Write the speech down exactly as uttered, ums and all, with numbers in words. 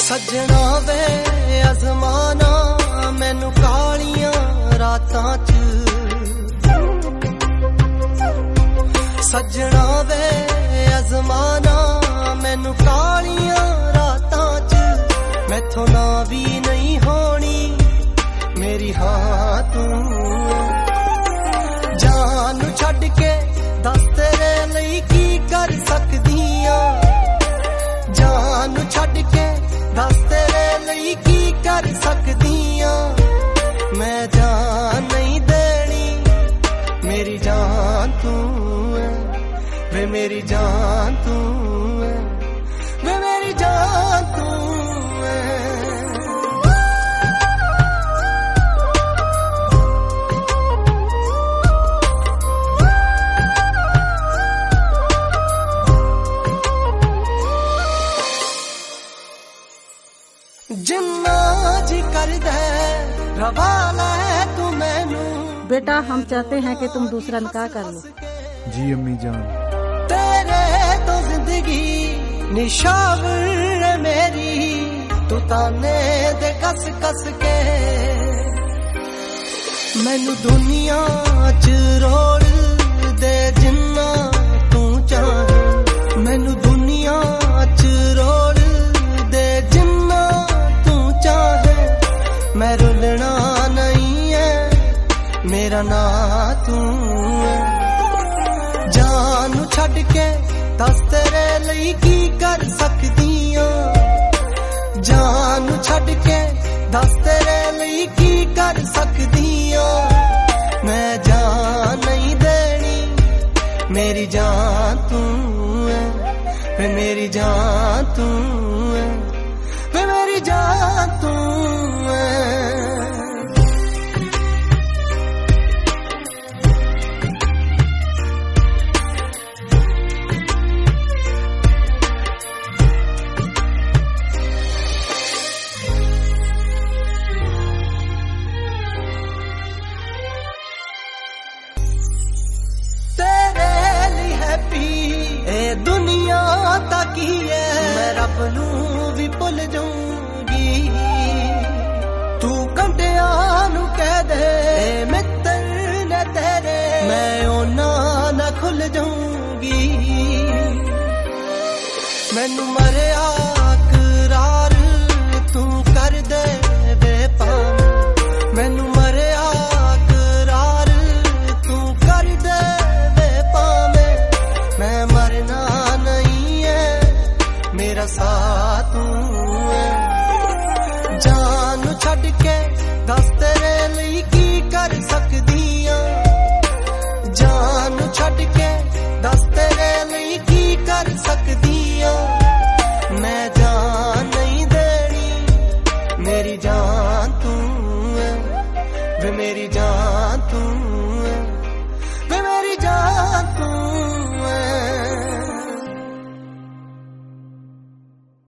सजना वे अजमाना मैनू कालियां रातां च सजना वे अजमाना मैनू कालियां रातां च मैथों ना भी नहीं होनी मेरी हाँ तू जान नू छड्ड के दस तेरे लई की कर सकदी आं जान नू छड्ड के दस तेरे लई की कर सकदी आं मैं जान नहीं देनी मेरी जान तू है वे मेरी जान तू है वे मेरी जान तू है जिन्ना जी कर दे रवाला है तू मैनू बेटा हम चाहते हैं कि तुम दूसरा निकाह कर लो। जी अम्मी जान। तेरे तो जिंदगी निशावर मेरी तू ताने दे कस कस के मैनू दुनिया च रोल दे जिन्ना तू चाहे मैनू दुनिया च रोल दे जिन्ना तू चाहे मैं रुलना नहीं है मेरा ना तू है जान नू छड्ड के दस तेरे लई की कर सकदी आं जान नू छड्ड के दस तेरे लई की कर सकदी आं मैं जान नहीं देनी मेरी जान तू है वे मेरी जान तू है वे मेरी जान तू है दुनिया ताकी है मैं रब नू भी भुल जाऊंगी तू कंटिया नू कह दे मित्र ने तेरे मैं ओना ना खुल जाऊंगी मैनू मरिया करार तू कर दे बेपाम मैनू मरिया करार तू कर दे बेपाम मैं मरना नहीं है मेरा साथ तू है जान नू छड्ड के दस तेरे लई की कर सकदी आं जान नू छड्ड के दस तेरे लई की कर सकदी आं मैं जान नहीं देनी मेरी जान तू है वे मेरी जान तू है वे मेरी जान तू